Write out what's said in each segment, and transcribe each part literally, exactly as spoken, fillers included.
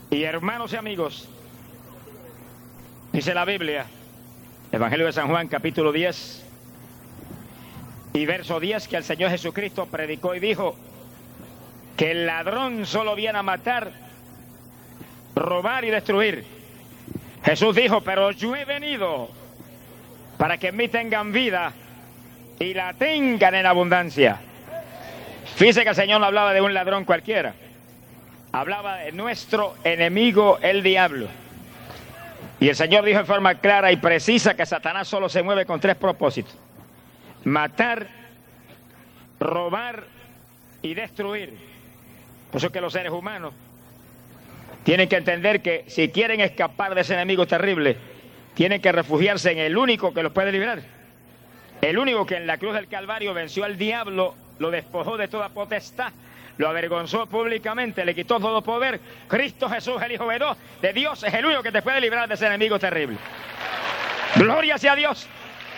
Y hermanos y amigos, dice la Biblia, Evangelio de San Juan, capítulo diez y verso diez, que el Señor Jesucristo predicó y dijo que el ladrón solo viene a matar, robar y destruir. Jesús dijo, pero yo he venido para que en mí tengan vida y la tengan en abundancia. Fíjese que el Señor no hablaba de un ladrón cualquiera, hablaba de nuestro enemigo, el diablo. Y el Señor dijo en forma clara y precisa que Satanás solo se mueve con tres propósitos: matar, robar y destruir. Por eso es que los seres humanos tienen que entender que si quieren escapar de ese enemigo terrible, tienen que refugiarse en el único que los puede liberar. El único que en la cruz del Calvario venció al diablo, lo despojó de toda potestad, lo avergonzó públicamente, le quitó todo poder. Cristo Jesús, el Hijo de Dios, de Dios, es el único que te puede librar de ese enemigo terrible. Gloria sea a Dios.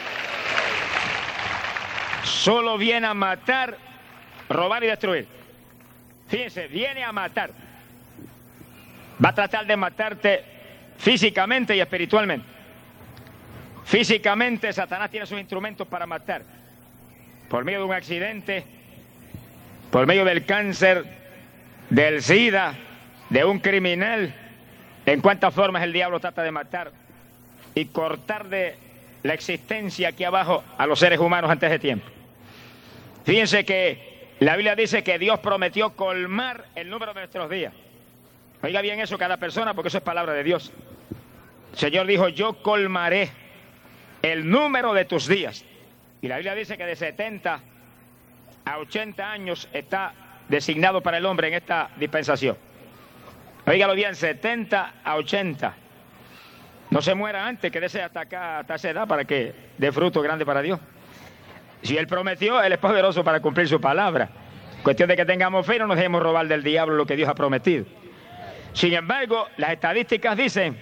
Solo viene a matar, robar y destruir. Fíjense, viene a matar. Va a tratar de matarte físicamente y espiritualmente. Físicamente, Satanás tiene sus instrumentos para matar. Por medio de un accidente, por medio del cáncer, del SIDA, de un criminal. En cuántas formas el diablo trata de matar y cortar de la existencia aquí abajo a los seres humanos antes de tiempo. Fíjense que la Biblia dice que Dios prometió colmar el número de nuestros días. Oiga bien eso cada persona, porque eso es palabra de Dios. El Señor dijo, yo colmaré el número de tus días. Y la Biblia dice que de setenta a ochenta años está designado para el hombre en esta dispensación. Óigalo bien, setenta a ochenta. No se muera antes, quédese hasta acá, hasta esa edad, para que dé fruto grande para Dios. Si Él prometió, Él es poderoso para cumplir su palabra. Cuestión de que tengamos fe y no nos dejemos robar del diablo lo que Dios ha prometido. Sin embargo, las estadísticas dicen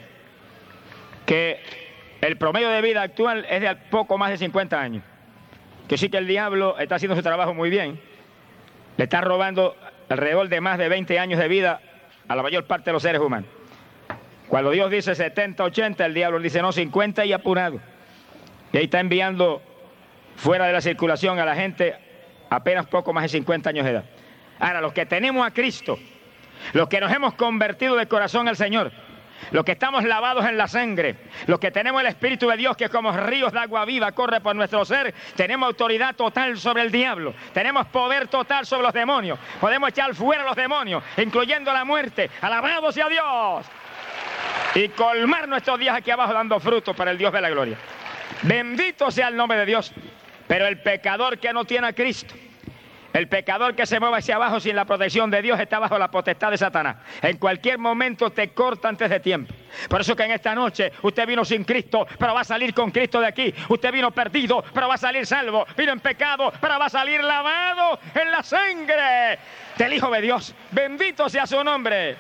que el promedio de vida actual es de poco más de cincuenta años. Que sí que el diablo está haciendo su trabajo muy bien. Le está robando alrededor de más de veinte años de vida a la mayor parte de los seres humanos. Cuando Dios dice setenta, ochenta, el diablo dice no, cincuenta y apurado. Y ahí está enviando fuera de la circulación a la gente apenas poco más de cincuenta años de edad. Ahora, los que tenemos a Cristo, los que nos hemos convertido de corazón al Señor, los que estamos lavados en la sangre, los que tenemos el Espíritu de Dios que como ríos de agua viva corre por nuestro ser, tenemos autoridad total sobre el diablo, tenemos poder total sobre los demonios, podemos echar fuera a los demonios, incluyendo la muerte. Alabado sea Dios. Y colmar nuestros días aquí abajo dando frutos para el Dios de la gloria. Bendito sea el nombre de Dios. Pero el pecador que no tiene a Cristo, el pecador que se mueve hacia abajo sin la protección de Dios, está bajo la potestad de Satanás. En cualquier momento te corta antes de tiempo. Por eso que en esta noche usted vino sin Cristo, pero va a salir con Cristo de aquí. Usted vino perdido, pero va a salir salvo. Vino en pecado, pero va a salir lavado en la sangre del Hijo de Dios. Bendito sea su nombre.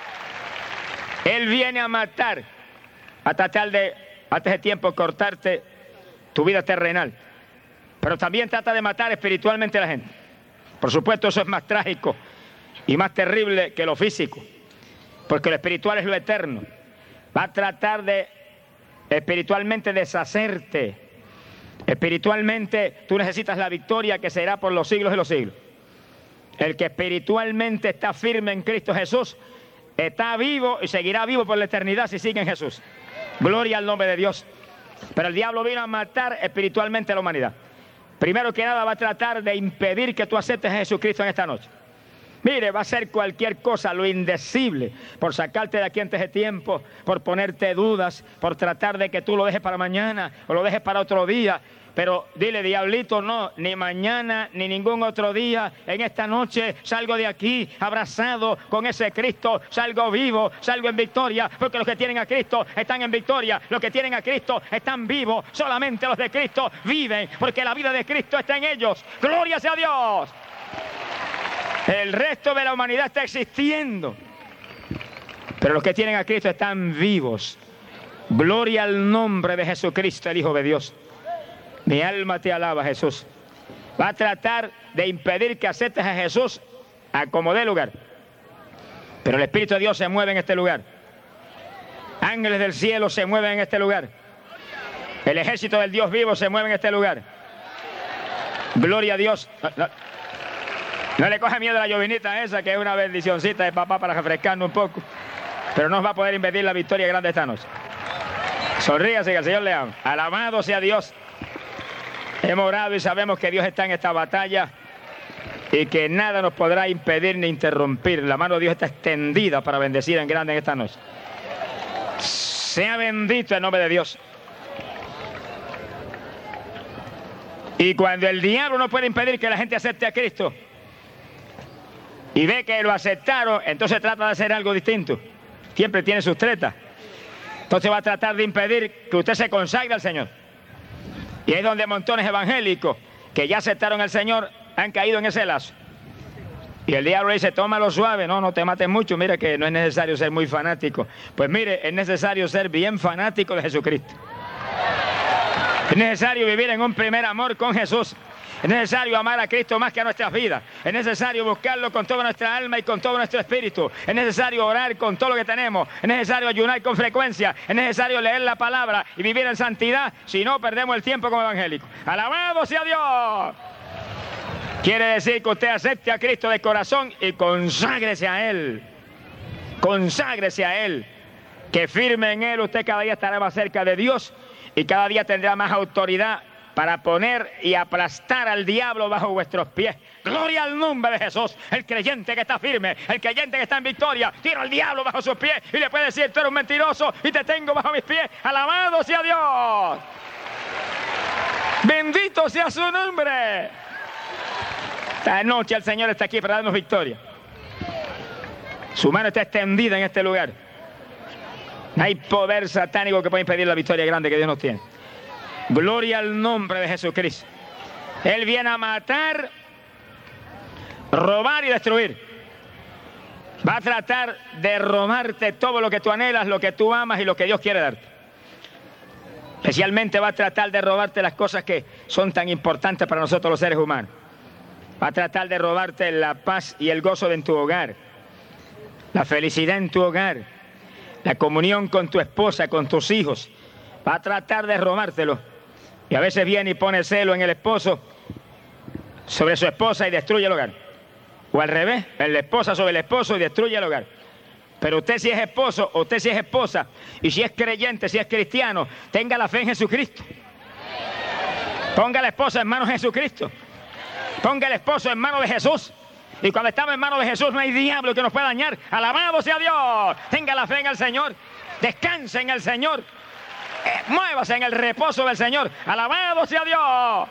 Él viene a matar, a tratar de, antes de tiempo, cortarte tu vida terrenal. Pero también trata de matar espiritualmente a la gente. Por supuesto, eso es más trágico y más terrible que lo físico, porque lo espiritual es lo eterno. Va a tratar de espiritualmente deshacerte. Espiritualmente tú necesitas la victoria que será por los siglos de los siglos. El que espiritualmente está firme en Cristo Jesús está vivo y seguirá vivo por la eternidad si sigue en Jesús. Gloria al nombre de Dios. Pero el diablo vino a matar espiritualmente a la humanidad. Primero que nada va a tratar de impedir que tú aceptes a Jesucristo en esta noche. Mire, va a hacer cualquier cosa, lo indecible, por sacarte de aquí antes de tiempo, por ponerte dudas, por tratar de que tú lo dejes para mañana o lo dejes para otro día. Pero dile, diablito, no, ni mañana ni ningún otro día. En esta noche salgo de aquí abrazado con ese Cristo, salgo vivo, salgo en victoria, porque los que tienen a Cristo están en victoria, los que tienen a Cristo están vivos. Solamente los de Cristo viven, porque la vida de Cristo está en ellos. ¡Gloria sea a Dios! El resto de la humanidad está existiendo, pero los que tienen a Cristo están vivos. Gloria al nombre de Jesucristo, el Hijo de Dios. Mi alma te alaba, Jesús. Va a tratar de impedir que aceptes a Jesús a como dé lugar. Pero el Espíritu de Dios se mueve en este lugar. Ángeles del cielo se mueven en este lugar. El ejército del Dios vivo se mueve en este lugar. Gloria a Dios. No, no, no le coja miedo a la llovinita esa, que es una bendicioncita de papá para refrescarnos un poco. Pero no nos va a poder impedir la victoria grande esta noche. Sonríase, que el Señor le ama. Alabado sea Dios. Hemos orado y sabemos que Dios está en esta batalla y que nada nos podrá impedir ni interrumpir. La mano de Dios está extendida para bendecir en grande en esta noche. Sea bendito el nombre de Dios. Y cuando el diablo no puede impedir que la gente acepte a Cristo y ve que lo aceptaron, entonces trata de hacer algo distinto. Siempre tiene sus tretas. Entonces va a tratar de impedir que usted se consagre al Señor. Y es donde montones evangélicos que ya aceptaron al Señor han caído en ese lazo. Y el diablo dice, tómalo suave, no, no te mates mucho, mira que no es necesario ser muy fanático. Pues mire, es necesario ser bien fanático de Jesucristo. Es necesario vivir en un primer amor con Jesús. Es necesario amar a Cristo más que a nuestras vidas. Es necesario buscarlo con toda nuestra alma y con todo nuestro espíritu. Es necesario orar con todo lo que tenemos. Es necesario ayunar con frecuencia. Es necesario leer la palabra y vivir en santidad. Si no, perdemos el tiempo como evangélicos. ¡Alabado sea Dios! Quiere decir que usted acepte a Cristo de corazón y conságrese a Él. Conságrese a Él. Que firme en Él, usted cada día estará más cerca de Dios y cada día tendrá más autoridad para poner y aplastar al diablo bajo vuestros pies. Gloria al nombre de Jesús. El creyente que está firme, el creyente que está en victoria, tira al diablo bajo sus pies y le puede decir, tú eres un mentiroso y te tengo bajo mis pies. Alabado sea Dios. Bendito sea su nombre. Esta noche el Señor está aquí para darnos victoria. Su mano está extendida en este lugar. No hay poder satánico que pueda impedir la victoria grande que Dios nos tiene. Gloria al nombre de Jesucristo. Él viene a matar, robar y destruir. Va a tratar de robarte todo lo que tú anhelas, lo que tú amas y lo que Dios quiere darte. Especialmente va a tratar de robarte las cosas que son tan importantes para nosotros los seres humanos. Va a tratar de robarte la paz y el gozo en tu hogar, la felicidad en tu hogar, la comunión con tu esposa, con tus hijos. Va a tratar de robártelo. Y a veces viene y pone celo en el esposo sobre su esposa y destruye el hogar. O al revés, la esposa sobre el esposo y destruye el hogar. Pero usted si es esposo, usted si es esposa, y si es creyente, si es cristiano, tenga la fe en Jesucristo. Ponga a la esposa en manos de Jesucristo. Ponga el esposo en manos de Jesús. Y cuando estamos en manos de Jesús no hay diablo que nos pueda dañar. Alabado sea Dios. Tenga la fe en el Señor. Descanse en el Señor. Eh, muévase en el reposo del Señor. Alabado sea Dios.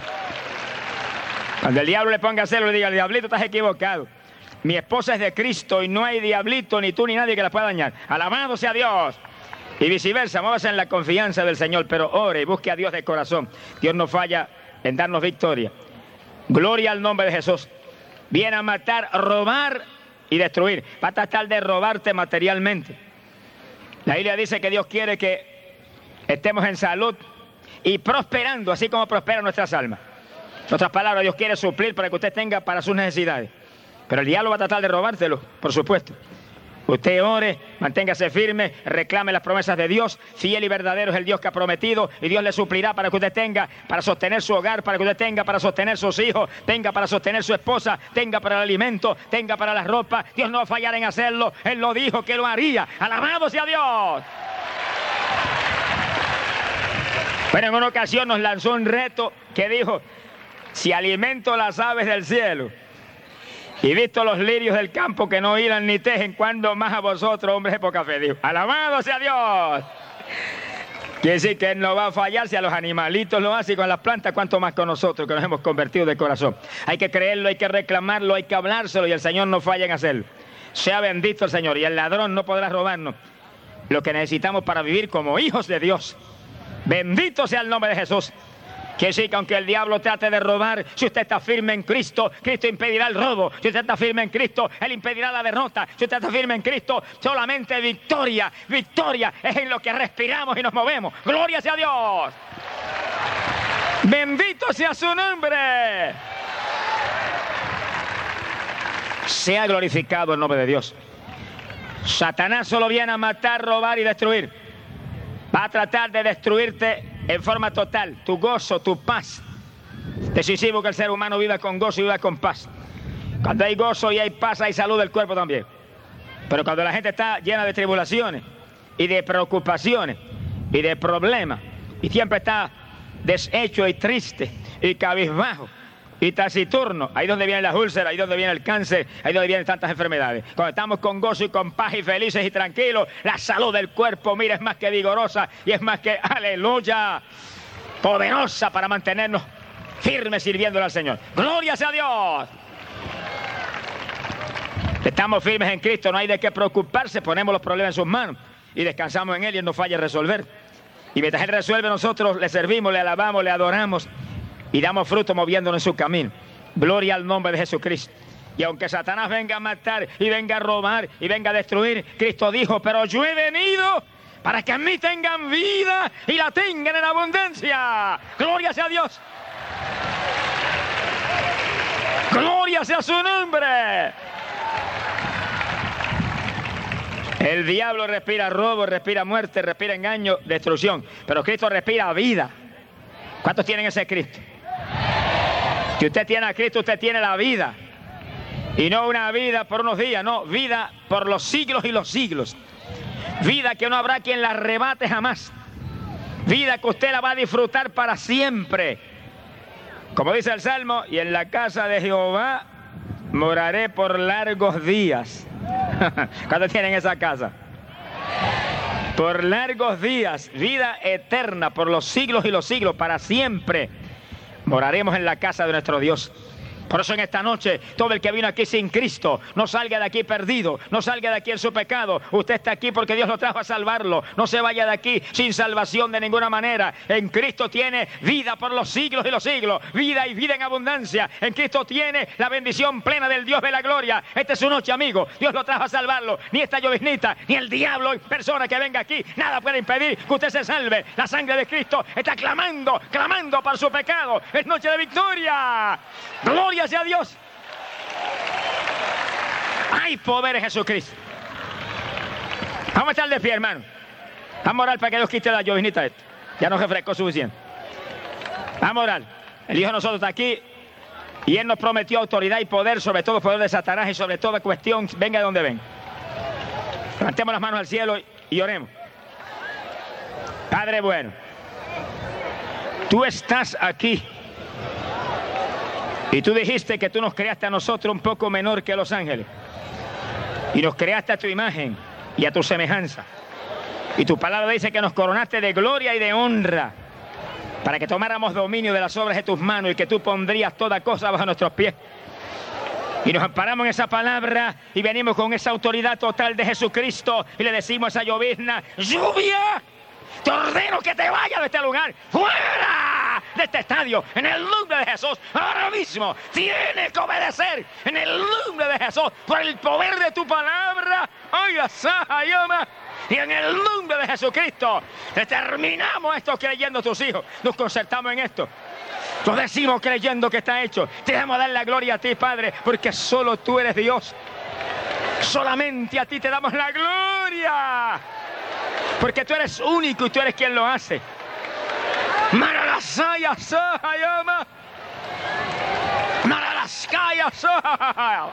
Cuando el diablo le ponga celo, le diga, el diablito, estás equivocado. Mi esposa es de Cristo y no hay diablito, ni tú, ni nadie que la pueda dañar. Alabado sea Dios. Y viceversa, muévase en la confianza del Señor, pero ore y busque a Dios de corazón. Dios no falla en darnos victoria. Gloria al nombre de Jesús. Viene a matar, robar y destruir. Va a tratar de robarte materialmente. La Biblia dice que Dios quiere que estemos en salud y prosperando, así como prosperan nuestras almas. En otras palabras, Dios quiere suplir para que usted tenga para sus necesidades. Pero el diablo va a tratar de robártelo, por supuesto. Usted ore, manténgase firme, reclame las promesas de Dios. Fiel y verdadero es el Dios que ha prometido y Dios le suplirá para que usted tenga para sostener su hogar, para que usted tenga para sostener sus hijos, tenga para sostener su esposa, tenga para el alimento, tenga para la ropa. Dios no va a fallar en hacerlo. Él lo dijo que lo haría. ¡Alabado sea Dios! Bueno, en una ocasión nos lanzó un reto que dijo, si alimento las aves del cielo y visto los lirios del campo que no hilan ni tejen, cuando más a vosotros, hombres de poca fe. Dijo, alabado sea Dios. Quiere decir que Él no va a fallar. Si a los animalitos lo hace y con las plantas, cuánto más con nosotros que nos hemos convertido de corazón. Hay que creerlo, hay que reclamarlo, hay que hablárselo y el Señor no falla en hacerlo. Sea bendito el Señor y el ladrón no podrá robarnos lo que necesitamos para vivir como hijos de Dios. Bendito sea el nombre de Jesús. Quiere decir que aunque el diablo trate de robar, si usted está firme en Cristo, Cristo impedirá el robo. Si usted está firme en Cristo, Él impedirá la derrota. Si usted está firme en Cristo, solamente victoria, victoria es en lo que respiramos y nos movemos. ¡Gloria sea Dios! ¡Bendito sea su nombre! Sea glorificado el nombre de Dios. Satanás solo viene a matar, robar y destruir. Va a tratar de destruirte en forma total, tu gozo, tu paz. Es decisivo que el ser humano viva con gozo y viva con paz. Cuando hay gozo y hay paz, hay salud del cuerpo también. Pero cuando la gente está llena de tribulaciones y de preocupaciones y de problemas, y siempre está deshecho y triste y cabizbajo y taciturno, ahí donde vienen las úlceras, ahí donde viene el cáncer, ahí donde vienen tantas enfermedades. Cuando estamos con gozo y con paz y felices y tranquilos, la salud del cuerpo, mira, es más que vigorosa y es más que, aleluya, poderosa para mantenernos firmes sirviéndole al Señor. ¡Gloria sea a Dios! Estamos firmes en Cristo, no hay de qué preocuparse, ponemos los problemas en sus manos y descansamos en Él y Él nos falla a resolver. Y mientras Él resuelve, nosotros le servimos, le alabamos, le adoramos y damos fruto moviéndonos en su camino. Gloria al nombre de Jesucristo. Y aunque Satanás venga a matar y venga a robar y venga a destruir, Cristo dijo, pero yo he venido para que en mí tengan vida y la tengan en abundancia. Gloria sea a Dios. Gloria sea su nombre. El diablo respira robo, respira muerte, respira engaño, destrucción. Pero Cristo respira vida. ¿Cuántos tienen ese Cristo? Si usted tiene a Cristo, usted tiene la vida. Y no una vida por unos días, no, vida por los siglos y los siglos. Vida que no habrá quien la arrebate jamás. Vida que usted la va a disfrutar para siempre. Como dice el Salmo, y en la casa de Jehová moraré por largos días. ¿Cuántos tienen esa casa? Por largos días, vida eterna, por los siglos y los siglos, para siempre. Moraremos en la casa de nuestro Dios. Por eso en esta noche, todo el que vino aquí sin Cristo, no salga de aquí perdido, no salga de aquí en su pecado. Usted está aquí porque Dios lo trajo a salvarlo. No se vaya de aquí sin salvación de ninguna manera. En Cristo tiene vida por los siglos y los siglos, vida y vida en abundancia. En Cristo tiene la bendición plena del Dios de la gloria. Esta es su noche, amigo. Dios lo trajo a salvarlo. Ni esta lloviznita, ni el diablo y persona que venga aquí, nada puede impedir que usted se salve. La sangre de Cristo está clamando, clamando por su pecado. Es noche de victoria. Gloria sea a Dios. Hay poder en Jesucristo. Vamos a estar de pie, hermano. Vamos a orar para que Dios quite la lloviznita esta. Ya nos refrescó suficiente. Vamos a orar. El Hijo de nosotros está aquí y Él nos prometió autoridad y poder sobre todo el poder de Satanás y sobre toda cuestión, venga de donde venga. Levantemos las manos al cielo y oremos. Padre bueno, tú estás aquí. Y tú dijiste que tú nos creaste a nosotros un poco menor que los ángeles. Y nos creaste a tu imagen y a tu semejanza. Y tu palabra dice que nos coronaste de gloria y de honra para que tomáramos dominio de las obras de tus manos y que tú pondrías toda cosa bajo nuestros pies. Y nos amparamos en esa palabra y venimos con esa autoridad total de Jesucristo y le decimos a esa llovizna, lluvia, te ordeno que te vayas de este lugar, fuera de este estadio, en el nombre de Jesús, ahora mismo, tienes que obedecer, en el nombre de Jesús, por el poder de tu palabra, oiga, Sahayama, y en el nombre de Jesucristo, determinamos esto creyendo tus hijos, nos concertamos en esto, lo decimos creyendo que está hecho, te damos a dar la gloria a ti, Padre, porque solo tú eres Dios, solamente a ti te damos la gloria, porque tú eres único y tú eres quien lo hace. Maralasaya Sahayama. Maralaskaya Sahayama.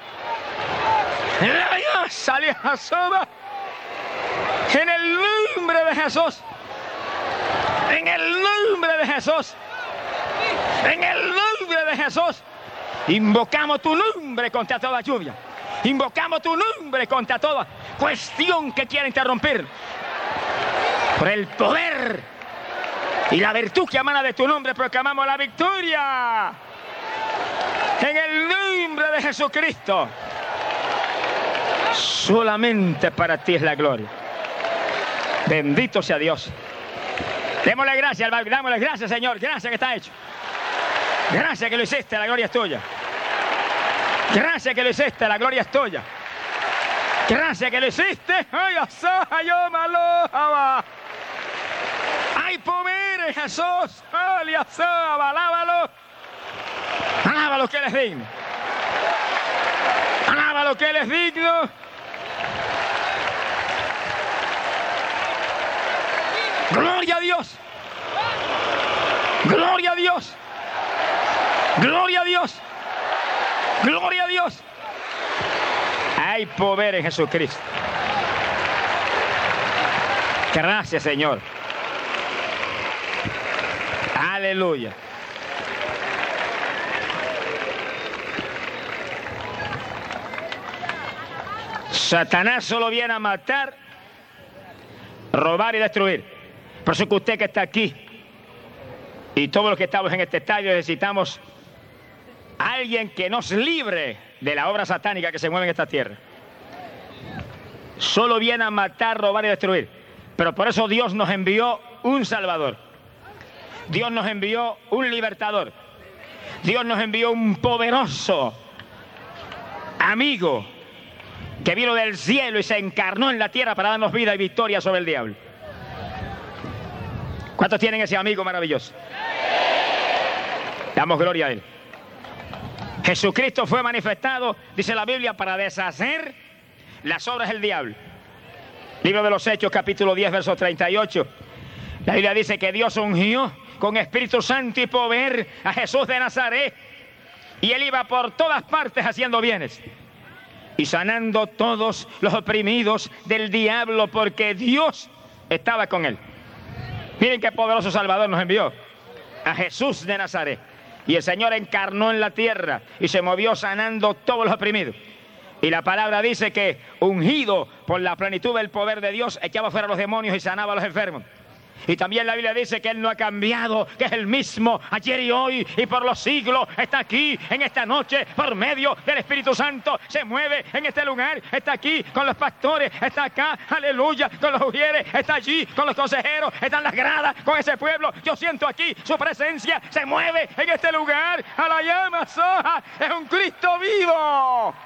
En el nombre de Jesús. En el nombre de Jesús. En el nombre de Jesús. Invocamos tu nombre contra toda lluvia. Invocamos tu nombre contra toda cuestión que quiera interrumpir. Por el poder y la virtud que emana de tu nombre, proclamamos la victoria. En el nombre de Jesucristo. Solamente para ti es la gloria. Bendito sea Dios. Démosle gracias, démosle gracias, Señor. Gracias que está hecho. Gracias que lo hiciste, la gloria es tuya. Gracias que lo hiciste, la gloria es tuya. Gracias que lo hiciste. Ay, hay poder en Jesús. Alábalo. Alábalo que Él es digno. Alábalo que Él es digno. Gloria a Dios. Gloria a Dios. Gloria a Dios. Gloria a Dios. Hay poder en Jesucristo. Gracias, Señor. Aleluya. Satanás solo viene a matar, robar y destruir. Por eso que usted que está aquí y todos los que estamos en este estadio necesitamos a alguien que nos libre de la obra satánica que se mueve en esta tierra. Solo viene a matar, robar y destruir. Pero por eso Dios nos envió un Salvador. Dios nos envió un libertador. Dios nos envió un poderoso amigo que vino del cielo y se encarnó en la tierra para darnos vida y victoria sobre el diablo. ¿Cuántos tienen ese amigo maravilloso? Damos gloria a él. Jesucristo fue manifestado, dice la Biblia, para deshacer las obras del diablo. Libro de los Hechos, capítulo diez, verso treinta y ocho. La Biblia dice que Dios ungió con Espíritu Santo y poder a Jesús de Nazaret. Y él iba por todas partes haciendo bienes y sanando todos los oprimidos del diablo, porque Dios estaba con él. Miren qué poderoso Salvador nos envió, a Jesús de Nazaret. Y el Señor encarnó en la tierra y se movió sanando todos los oprimidos. Y la palabra dice que, ungido por la plenitud del poder de Dios, echaba fuera a los demonios y sanaba a los enfermos. Y también la Biblia dice que Él no ha cambiado, que es el mismo ayer y hoy y por los siglos. Está aquí en esta noche por medio del Espíritu Santo. Se mueve en este lugar, está aquí con los pastores, está acá, aleluya, con los ujieres, está allí con los consejeros, está en las gradas con ese pueblo. Yo siento aquí su presencia, se mueve en este lugar. A la llama soja, es un Cristo vivo.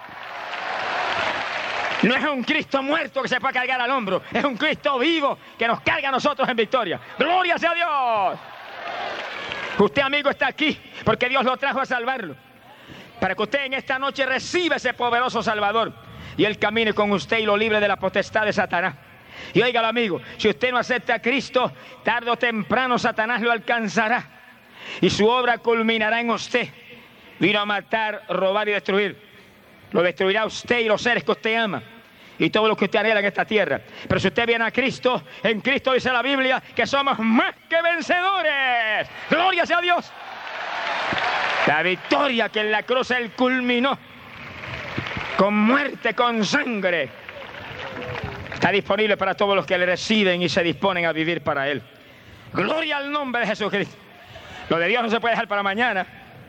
No es un Cristo muerto que se puede cargar al hombro, es un Cristo vivo que nos carga a nosotros en victoria. ¡Gloria sea a Dios! Usted, amigo, está aquí porque Dios lo trajo a salvarlo. Para que usted en esta noche reciba ese poderoso Salvador y Él camine con usted y lo libre de la potestad de Satanás. Y óigalo, amigo, si usted no acepta a Cristo, tarde o temprano Satanás lo alcanzará y su obra culminará en usted. Vino a matar, robar y destruir. Lo destruirá usted y los seres que usted ama y todo lo que usted anhela en esta tierra. Pero si usted viene a Cristo, en Cristo dice la Biblia que somos más que vencedores. ¡Gloria sea a Dios! La victoria que en la cruz Él culminó con muerte, con sangre, está disponible para todos los que le reciben y se disponen a vivir para Él. ¡Gloria al nombre de Jesucristo! Lo de Dios no se puede dejar para mañana.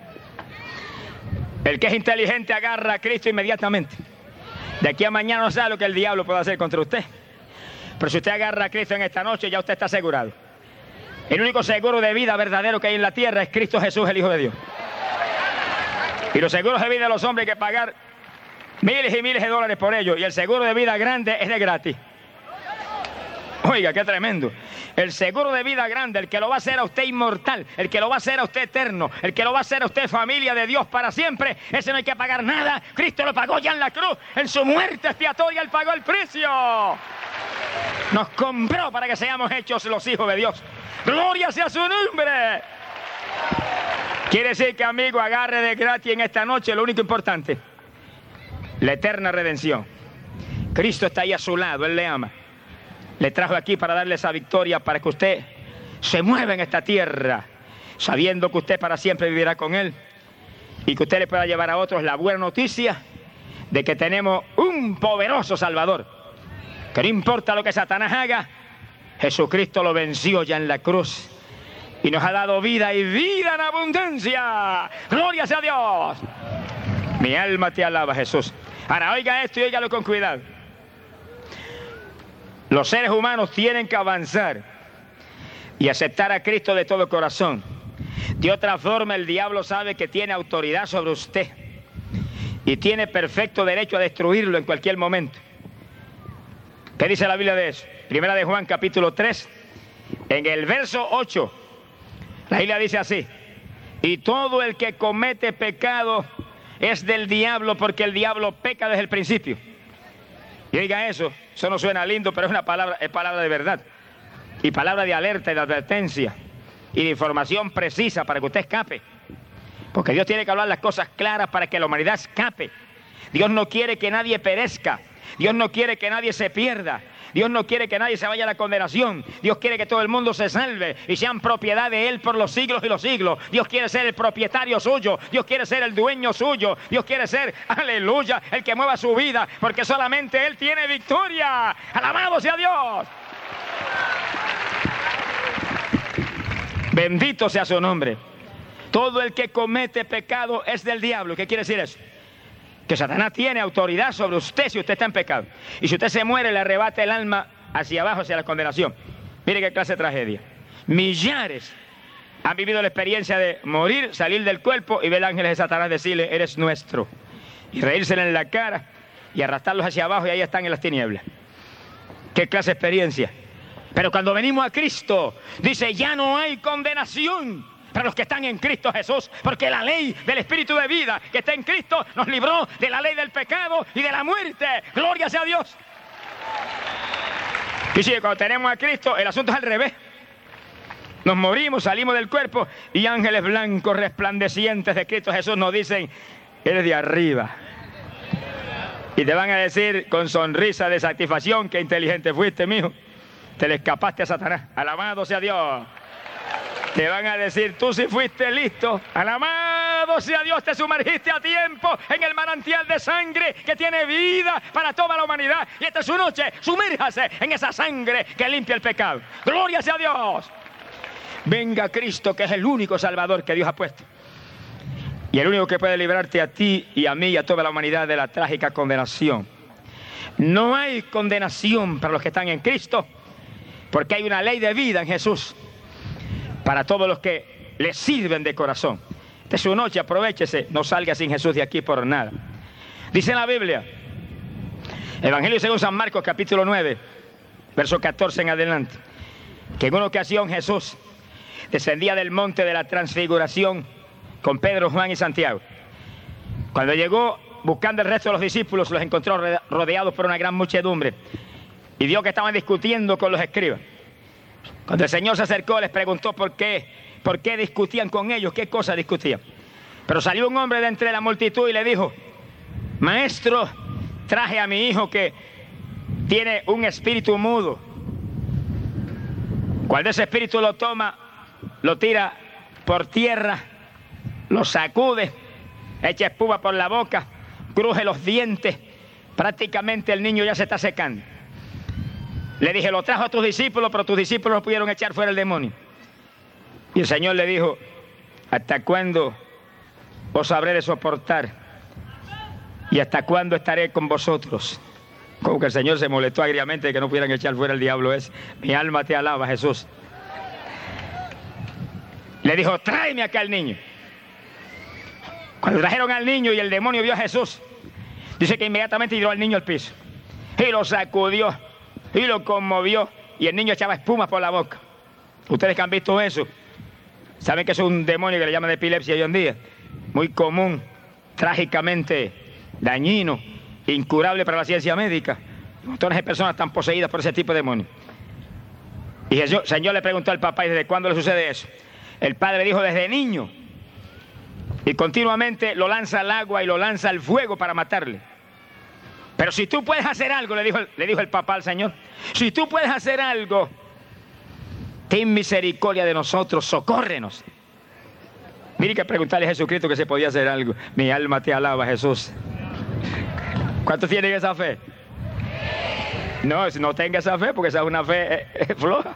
El que es inteligente agarra a Cristo inmediatamente. De aquí a mañana no sabe lo que el diablo puede hacer contra usted. Pero si usted agarra a Cristo en esta noche, ya usted está asegurado. El único seguro de vida verdadero que hay en la tierra es Cristo Jesús, el Hijo de Dios. Y los seguros de vida de los hombres hay que pagar miles y miles de dólares por ellos. Y el seguro de vida grande es de gratis. Oiga, qué tremendo. El seguro de vida grande, el que lo va a hacer a usted inmortal, el que lo va a hacer a usted eterno, el que lo va a hacer a usted familia de Dios para siempre, ese no hay que pagar nada. Cristo lo pagó ya en la cruz, en su muerte expiatoria Él pagó el precio. Nos compró para que seamos hechos los hijos de Dios. ¡Gloria sea su nombre! Quiere decir que, amigo, agarre de gratis en esta noche lo único importante: la eterna redención. Cristo está ahí a su lado, Él le ama. Le trajo aquí para darle esa victoria, para que usted se mueva en esta tierra, sabiendo que usted para siempre vivirá con Él y que usted le pueda llevar a otros la buena noticia de que tenemos un poderoso Salvador, que no importa lo que Satanás haga, Jesucristo lo venció ya en la cruz y nos ha dado vida y vida en abundancia. ¡Gloria sea a Dios! Mi alma te alaba, Jesús. Ahora oiga esto y óigalo con cuidado. Los seres humanos tienen que avanzar y aceptar a Cristo de todo corazón. De otra forma, el diablo sabe que tiene autoridad sobre usted y tiene perfecto derecho a destruirlo en cualquier momento. ¿Qué dice la Biblia de eso? Primera de Juan, capítulo tres, en el verso ocho. La Biblia dice así: y todo el que comete pecado es del diablo, porque el diablo peca desde el principio. Y oiga eso, eso no suena lindo, pero es una palabra, es palabra de verdad. y palabra de alerta y de advertencia y de información precisa para que usted escape. Porque Dios tiene que hablar las cosas claras para que la humanidad escape. Dios no quiere que nadie perezca. Dios no quiere que nadie se pierda. Dios no quiere que nadie se vaya a la condenación. Dios quiere que todo el mundo se salve y sean propiedad de Él por los siglos y los siglos. Dios quiere ser el propietario suyo. Dios quiere ser el dueño suyo. Dios quiere ser, aleluya, el que mueva su vida, porque solamente Él tiene victoria. ¡Alabado sea Dios! Bendito sea su nombre. Todo el que comete pecado es del diablo. ¿Qué quiere decir eso? Que Satanás tiene autoridad sobre usted si usted está en pecado. Y si usted se muere, le arrebata el alma hacia abajo, hacia la condenación. Mire qué clase de tragedia. Millares han vivido la experiencia de morir, salir del cuerpo y ver ángeles de Satanás decirle, eres nuestro. Y reírsele en la cara y arrastrarlos hacia abajo y ahí están en las tinieblas. Qué clase de experiencia. Pero cuando venimos a Cristo, dice, ya no hay condenación para los que están en Cristo Jesús, porque la ley del Espíritu de vida que está en Cristo nos libró de la ley del pecado y de la muerte. ¡Gloria sea a Dios! Y sí, cuando tenemos a Cristo, el asunto es al revés. Nos morimos, salimos del cuerpo y ángeles blancos resplandecientes de Cristo Jesús nos dicen, eres de arriba. Y te van a decir con sonrisa de satisfacción, qué inteligente fuiste, mijo. Te le escapaste a Satanás. Alabado sea Dios. Te van a decir, tú sí fuiste listo. Alabado sea Dios, te sumergiste a tiempo en el manantial de sangre que tiene vida para toda la humanidad. Y esta es su noche, sumérjase en esa sangre que limpia el pecado. ¡Gloria sea a Dios! Venga Cristo, que es el único Salvador que Dios ha puesto. Y el único que puede librarte a ti y a mí y a toda la humanidad de la trágica condenación. No hay condenación para los que están en Cristo, porque hay una ley de vida en Jesús para todos los que le sirven de corazón. Esta es su noche, aprovéchese, no salga sin Jesús de aquí por nada. Dice la Biblia, Evangelio según San Marcos, capítulo nueve, verso catorce en adelante, que en una ocasión Jesús descendía del monte de la transfiguración con Pedro, Juan y Santiago. Cuando llegó buscando el resto de los discípulos, los encontró rodeados por una gran muchedumbre y vio que estaban discutiendo con los escribas. Cuando el Señor se acercó, les preguntó por qué, por qué discutían con ellos, qué cosas discutían. Pero salió un hombre de entre la multitud y le dijo, maestro, traje a mi hijo que tiene un espíritu mudo. Cuando ese espíritu lo toma, lo tira por tierra, lo sacude, echa espuma por la boca, cruje los dientes, prácticamente el niño ya se está secando. Le dije, lo trajo a tus discípulos, pero tus discípulos no pudieron echar fuera el demonio. Y el Señor le dijo, ¿hasta cuándo os habré de soportar? ¿Y hasta cuándo estaré con vosotros? Como que el Señor se molestó agriamente de que no pudieran echar fuera el diablo ese. Mi alma te alaba, Jesús. Le dijo, tráeme acá al niño. Cuando trajeron al niño y el demonio vio a Jesús, dice que inmediatamente tiró al niño al piso y lo sacudió y lo conmovió y el niño echaba espuma por la boca. Ustedes que han visto eso, saben que es un demonio que le llaman de epilepsia hoy en día, muy común, trágicamente dañino, incurable para la ciencia médica. Montones de personas están poseídas por ese tipo de demonio. Y el Señor le preguntó al papá, ¿y desde cuándo le sucede eso? El padre dijo, desde niño. Y continuamente lo lanza al agua y lo lanza al fuego para matarle. Pero si tú puedes hacer algo, le dijo, le dijo el papá al Señor, si tú puedes hacer algo, ten misericordia de nosotros, socórrenos. Mire que preguntarle a Jesucristo que se podía hacer algo. Mi alma te alaba, Jesús. ¿Cuántos tienen esa fe? No, no tenga esa fe, porque esa es una fe eh, eh, floja.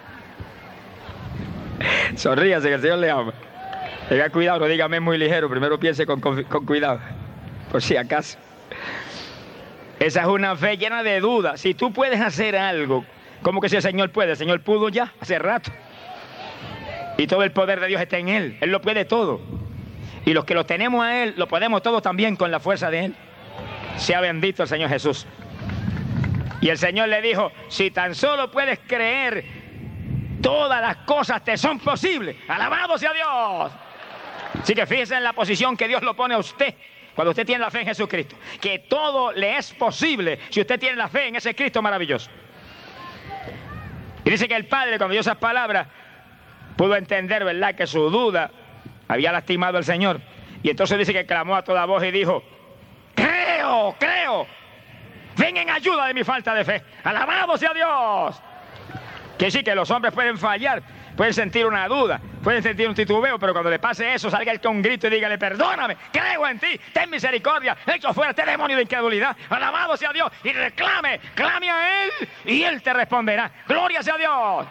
Sonríase, que el Señor le ama. Tenga cuidado, no dígame muy ligero, primero piense con, con, con cuidado, por si acaso. Esa es una fe llena de dudas. Si tú puedes hacer algo, ¿cómo que si el Señor puede? El Señor pudo ya, hace rato. Y todo el poder de Dios está en Él. Él lo puede todo. Y los que lo tenemos a Él, lo podemos todo también con la fuerza de Él. Sea bendito el Señor Jesús. Y el Señor le dijo, si tan solo puedes creer, todas las cosas te son posibles. ¡Alabado sea Dios! Así que fíjese en la posición que Dios lo pone a usted cuando usted tiene la fe en Jesucristo. Que todo le es posible si usted tiene la fe en ese Cristo maravilloso. Y dice que el padre, cuando oyó esas palabras, pudo entender, ¿verdad?, que su duda había lastimado al Señor. Y entonces dice que clamó a toda voz y dijo: creo, creo, ven en ayuda de mi falta de fe. Alabado sea Dios. Que sí, que los hombres pueden fallar, pueden sentir una duda, pueden sentir un titubeo, pero cuando le pase eso, salga él con un grito y dígale: perdóname, creo en ti, ten misericordia, echo fuera este demonio de incredulidad. Alabado sea Dios. Y reclame, clame a él y él te responderá. Gloria sea Dios.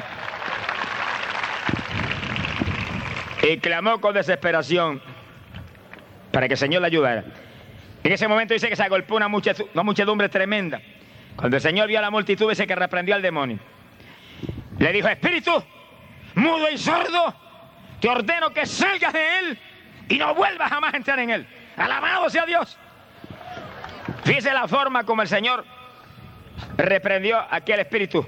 Y clamó con desesperación para que el Señor le ayudara. En ese momento dice que se agolpó una muchedumbre, una muchedumbre tremenda. Cuando el Señor vio a la multitud, dice que reprendió al demonio. Le dijo: espíritu mudo y sordo, te ordeno que salgas de él y no vuelvas jamás a entrar en él. Alabado sea Dios. Fíjese la forma como el Señor reprendió a aquel espíritu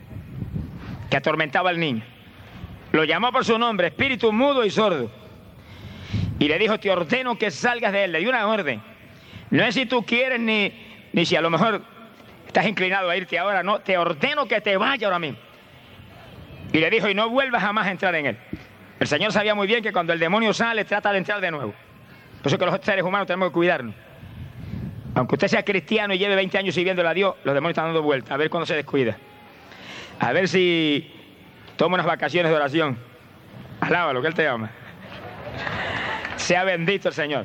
que atormentaba al niño. Lo llamó por su nombre: espíritu mudo y sordo. Y le dijo: te ordeno que salgas de él. Le dio una orden. No es si tú quieres ni, ni si a lo mejor estás inclinado a irte ahora. No, te ordeno que te vayas ahora mismo. Y le dijo: y no vuelvas jamás a entrar en él. El Señor sabía muy bien que cuando el demonio sale, trata de entrar de nuevo. Por eso que los seres humanos tenemos que cuidarnos. Aunque usted sea cristiano y lleve veinte años sirviéndole a Dios, los demonios están dando vueltas. A ver cuándo se descuida. A ver si toma unas vacaciones de oración. Alábalo, que Él te ama. Sea bendito el Señor.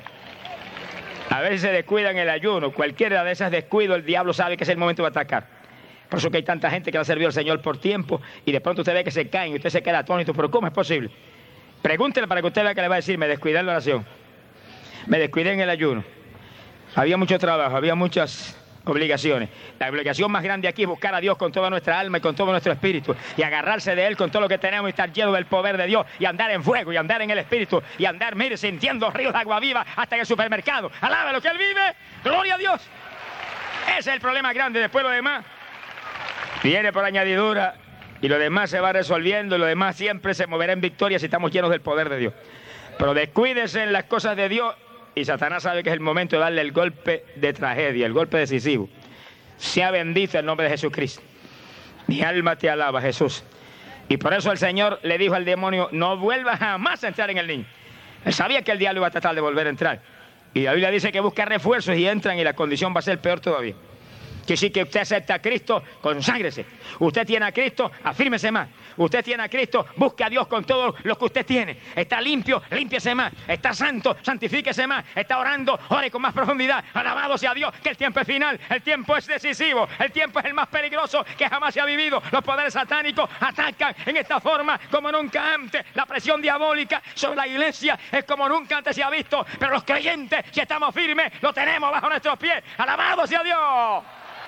A ver si se descuida en el ayuno. Cualquiera de esas descuidos, el diablo sabe que es el momento de atacar. Por eso que hay tanta gente que ha servido al Señor por tiempo y de pronto usted ve que se caen y usted se queda atónito. ¿Pero cómo es posible? Pregúntele para que usted vea que le va a decir: me descuidé en la oración, me descuidé en el ayuno. Había mucho trabajo, había muchas obligaciones. La obligación más grande aquí es buscar a Dios con toda nuestra alma y con todo nuestro espíritu y agarrarse de Él con todo lo que tenemos y estar lleno del poder de Dios y andar en fuego y andar en el espíritu y andar, mire, sintiendo ríos de agua viva hasta en el supermercado. Alabe lo que Él vive. Gloria a Dios. Ese es el problema grande. Después lo demás viene por añadidura y lo demás se va resolviendo y lo demás siempre se moverá en victoria si estamos llenos del poder de Dios. Pero descuídese en las cosas de Dios y Satanás sabe que es el momento de darle el golpe de tragedia, el golpe decisivo. Sea bendito el nombre de Jesucristo. Mi alma te alaba, Jesús. Y por eso el Señor le dijo al demonio: no vuelvas jamás a entrar en el niño. Él sabía que el diablo iba a tratar de volver a entrar. Y la Biblia dice que busca refuerzos y entran y la condición va a ser peor todavía. Que sí, que usted acepta a Cristo, conságrese. Usted tiene a Cristo, afírmese más. Usted tiene a Cristo, busque a Dios con todo lo que usted tiene. Está limpio, límpiese más. Está santo, santifíquese más. Está orando, ore con más profundidad. Alabado sea Dios, que el tiempo es final, el tiempo es decisivo, el tiempo es el más peligroso que jamás se ha vivido. Los poderes satánicos atacan en esta forma como nunca antes. La presión diabólica sobre la iglesia es como nunca antes se ha visto. Pero los creyentes, si estamos firmes, lo tenemos bajo nuestros pies. Alabado sea Dios.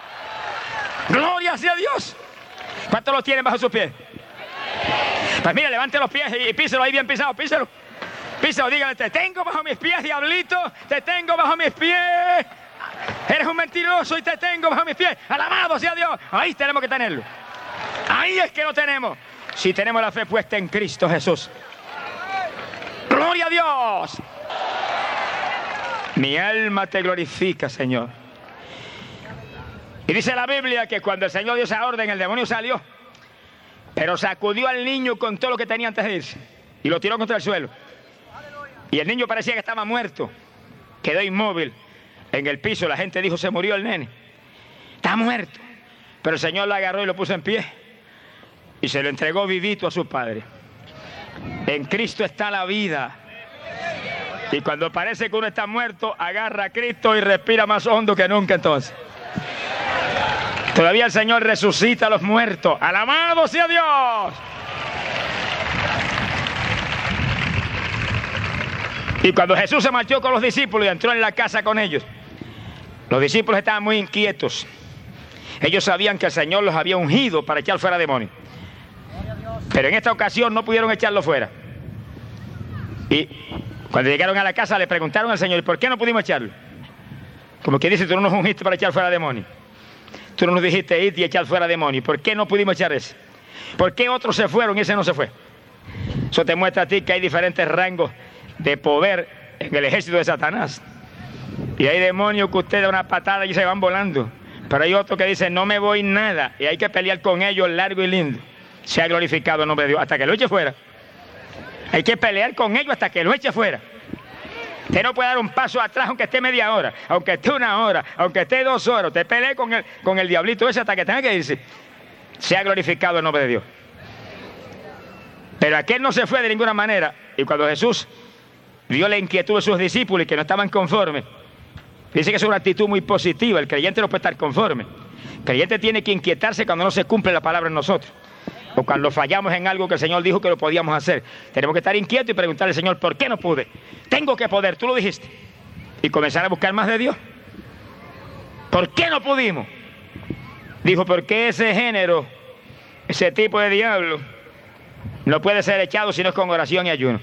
Gloria sea Dios. ¿Cuántos los tienen bajo sus pies? Pues mire, levante los pies y píselo ahí bien pisado, píselo. Píselo, dígale: te tengo bajo mis pies, diablito, te tengo bajo mis pies. Eres un mentiroso y te tengo bajo mis pies. Alabado sea Dios. Ahí tenemos que tenerlo. Ahí es que lo tenemos. Si tenemos la fe puesta en Cristo Jesús. Gloria a Dios. Mi alma te glorifica, Señor. Y dice la Biblia que cuando el Señor dio esa orden, el demonio salió, pero sacudió al niño con todo lo que tenía antes de irse y lo tiró contra el suelo. Y el niño parecía que estaba muerto, quedó inmóvil en el piso. La gente dijo: se murió el nene, está muerto. Pero el Señor lo agarró y lo puso en pie y se lo entregó vivito a su padre. En Cristo está la vida. Y cuando parece que uno está muerto, agarra a Cristo y respira más hondo que nunca entonces. Todavía el Señor resucita a los muertos. ¡Alabado sea Dios! Y cuando Jesús se marchó con los discípulos y entró en la casa con ellos, los discípulos estaban muy inquietos. Ellos sabían que el Señor los había ungido para echar fuera demonios. Pero en esta ocasión no pudieron echarlo fuera. Y cuando llegaron a la casa le preguntaron al Señor: ¿y por qué no pudimos echarlo? Como que dice: tú no nos ungiste para echar fuera demonios. Tú no nos dijiste ir y echar fuera demonios. ¿Por qué no pudimos echar ese? ¿Por qué otros se fueron y ese no se fue? Eso te muestra a ti que hay diferentes rangos de poder en el ejército de Satanás. Y hay demonios que usted da una patada y se van volando. Pero hay otro que dice, no me voy nada, y hay que pelear con ellos largo y lindo. Sea glorificado el nombre de Dios, hasta que lo eche fuera. Hay que pelear con ellos hasta que lo eche fuera. Usted no puede dar un paso atrás aunque esté media hora, aunque esté una hora, aunque esté dos horas. Usted pelee con el, con el diablito ese hasta que tenga que irse. Sea glorificado el nombre de Dios. Pero aquel no se fue de ninguna manera. Y cuando Jesús vio la inquietud de sus discípulos y que no estaban conformes, dice que es una actitud muy positiva. El creyente no puede estar conforme. El creyente tiene que inquietarse cuando no se cumple la palabra en nosotros, o cuando fallamos en algo que el Señor dijo que lo podíamos hacer. Tenemos que estar inquietos y preguntarle al Señor, ¿por qué no pude? Tengo que poder, tú lo dijiste. Y comenzar a buscar más de Dios. ¿Por qué no pudimos? Dijo, porque ese género, ese tipo de diablo, no puede ser echado si no es con oración y ayuno.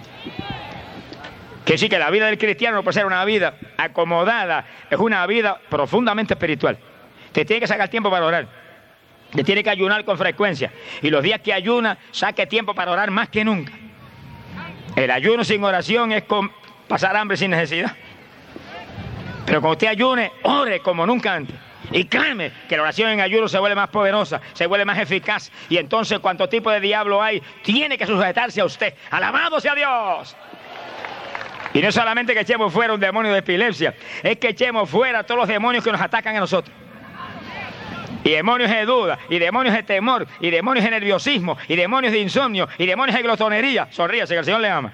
Que sí, que la vida del cristiano no puede ser una vida acomodada, es una vida profundamente espiritual. Te tiene que sacar tiempo para orar. Te tiene que ayunar con frecuencia. Y los días que ayuna, saque tiempo para orar más que nunca. El ayuno sin oración es con pasar hambre sin necesidad. Pero cuando usted ayune, ore como nunca antes. Y créeme que la oración en ayuno se vuelve más poderosa, se vuelve más eficaz. Y entonces, cuánto tipo de diablo hay, tiene que sujetarse a usted. ¡Alabado sea Dios! Y no solamente que echemos fuera un demonio de epilepsia, es que echemos fuera todos los demonios que nos atacan a nosotros. Y demonios de duda, y demonios de temor, y demonios de nerviosismo, y demonios de insomnio, y demonios de glotonería. Sonríase, que el Señor le ama.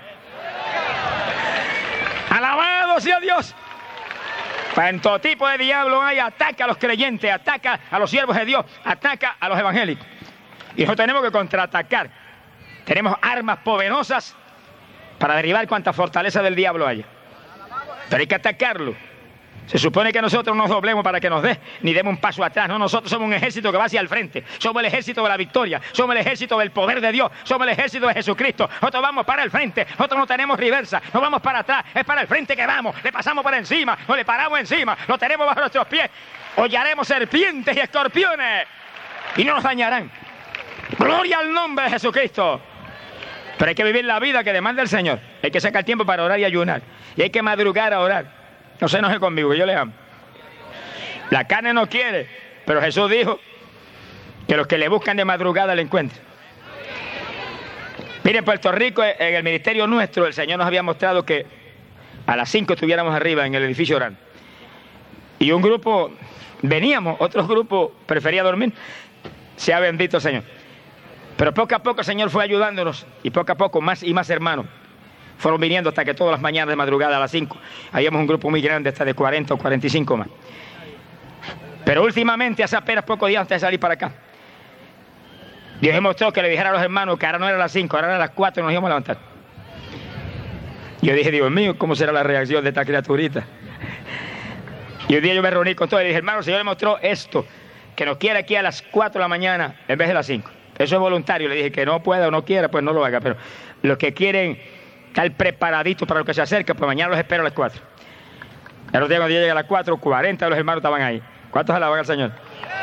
¡Alabado sea Dios! Cuánto tipo de diablo hay, ataca a los creyentes, ataca a los siervos de Dios, ataca a los evangélicos. Y nosotros tenemos que contraatacar. Tenemos armas poderosas para derribar cuanta fortaleza del diablo haya. Pero hay que atacarlo. Se supone que nosotros no nos doblemos para que nos dé, ni demos un paso atrás. No, nosotros somos un ejército que va hacia el frente. Somos el ejército de la victoria. Somos el ejército del poder de Dios. Somos el ejército de Jesucristo. Nosotros vamos para el frente. Nosotros no tenemos reversa. No vamos para atrás. Es para el frente que vamos. Le pasamos por encima. No le paramos encima. Lo tenemos bajo nuestros pies. Hollaremos serpientes y escorpiones y no nos dañarán. Gloria al nombre de Jesucristo. Pero hay que vivir la vida que demanda el Señor. Hay que sacar tiempo para orar y ayunar. Y hay que madrugar a orar. No se enoje conmigo, que yo le amo. La carne no quiere, pero Jesús dijo que los que le buscan de madrugada le encuentran. Miren, Puerto Rico, en el ministerio nuestro, el Señor nos había mostrado que a las cinco estuviéramos arriba en el edificio orando. Y un grupo, veníamos, otro grupo prefería dormir. Sea bendito el Señor. Pero poco a poco el Señor fue ayudándonos, y poco a poco más y más hermanos fueron viniendo hasta que todas las mañanas de madrugada a las cinco, habíamos un grupo muy grande, hasta de cuarenta o cuarenta y cinco más. Pero últimamente, hace apenas pocos días antes de salir para acá, Dios demostró que le dijera a los hermanos que ahora no era las cinco, ahora era las cuatro y nos íbamos a levantar. Yo dije, Dios mío, ¿cómo será la reacción de esta criaturita? Y un día yo me reuní con todos y dije, hermano, el Señor demostró esto, que nos quiere aquí a las cuatro de la mañana en vez de las cinco. Eso es voluntario. Le dije que no pueda o no quiera, pues no lo haga, pero los que quieren estar preparaditos para lo que se acerca, pues mañana los espero a las cuatro. El otro día cuando yo llegué a las cuatro, cuarenta de los hermanos estaban ahí. ¿Cuántos alaban al Señor?